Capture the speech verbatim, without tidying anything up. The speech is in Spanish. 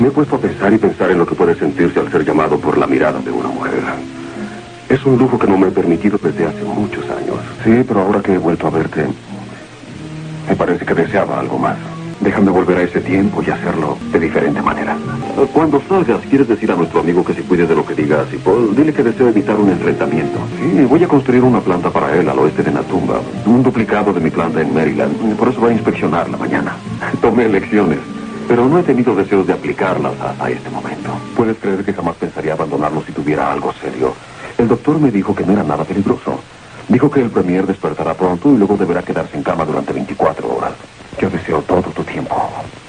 Me he puesto a pensar y pensar en lo que puede sentirse al ser llamado por la mirada de una mujer. Es un lujo que no me he permitido desde hace muchos años. Sí, pero ahora que he vuelto a verte, me parece que deseaba algo más. Déjame volver a ese tiempo y hacerlo de diferente manera. Cuando salgas, ¿quieres decir a nuestro amigo que se cuide de lo que digas? Y Paul, dile que deseo evitar un enfrentamiento. Sí, voy a construir una planta para él al oeste de Natumba. Un duplicado de mi planta en Maryland. Por eso va a inspeccionarla mañana. Tomé lecciones, pero no he tenido deseos de aplicarlas hasta este momento. ¿Puedes creer que jamás pensaría abandonarlo si tuviera algo serio? El doctor me dijo que no era nada peligroso. Dijo que el premier despertará pronto y luego deberá quedarse en cama durante veinticuatro horas. Yo deseo todo tu tiempo.